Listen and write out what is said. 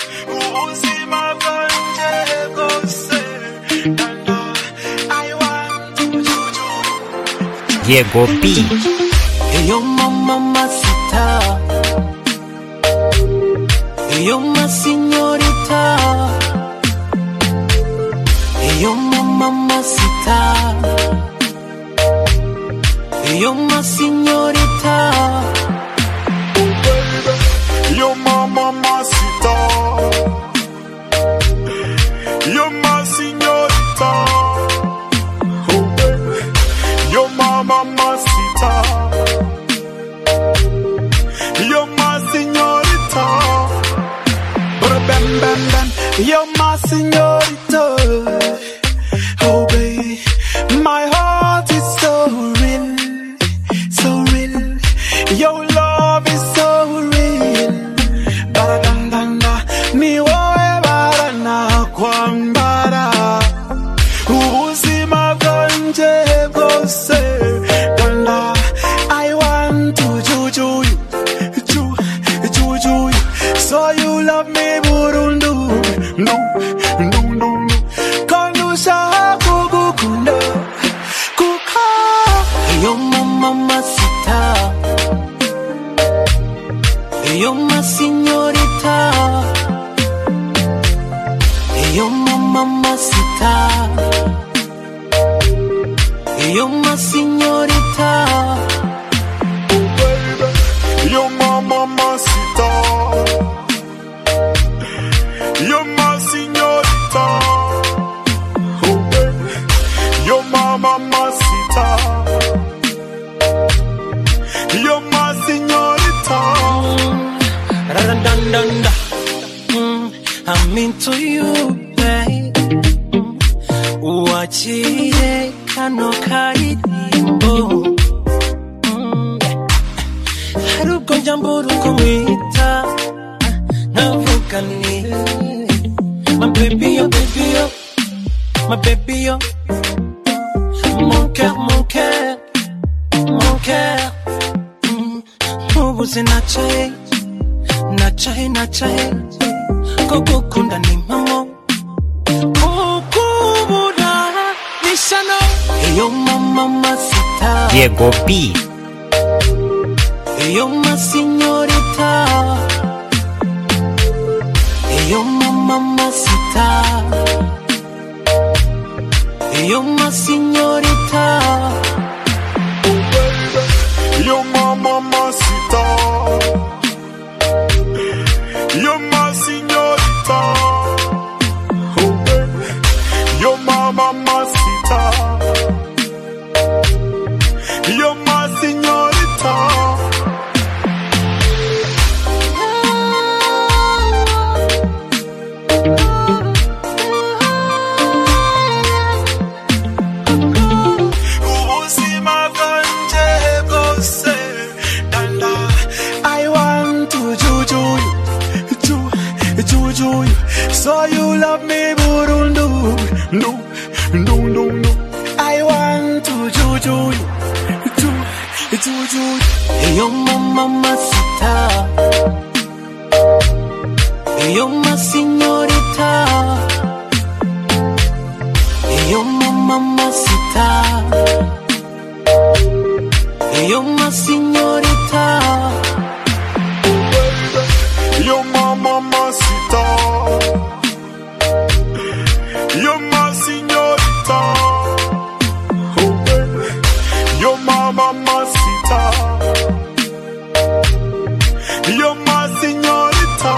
Diego B. Yo mamacita, yo ma señorita, yo mamacita, yo ma señorita, yo mamacita, yo ma señorita, oh baby, yo mamacita, yo ma señorita, bam bam bam, yo ma señorita, oh baby, my heart is so real, so real, your love is so real, baradanda, ni wowe barana kwambara, ubuzima bwanje bwose, kanda, I want to juju you, juju you, so you love me burundu, no, no, no, no, kandusha kugukunda, kuka, yo mamacita, yo ma señorita, yo mamacita, yo ma señorita, oh baby, yo mamacita, yo ma señorita, oh baby, yo mamacita, yo ma señorita. Ra-da-dun-dun-da. I'm into you, babe. Wachie kano kairimbo. Haruko jambo ruko mwita. Navuka ni. My baby, oh, baby, oh. My baby, oh. Mon cœur, mon cœur. Mon cœur. Mubuze nachae. Nachae, nachae. Kukukunda ni mamo. Kukubuda ni shano. Yo mamacita, Diego B. yo ma señorita, yo mamacita, yo ma señorita, Oh baby, yo mamacita, yo ma señorita, oh baby, yo mamacita, yo ma señorita. Ubuzima bwanje bwose, danda, I want to juju you, juju you, so you love me burundu, no, no, no, no, I want to juju you, juju you, yo mamacita, yo ma señorita, yo mamacita, yo ma señorita, yo mamacita, yo ma señorita, oh baby, yo mamacita, yo ma señorita.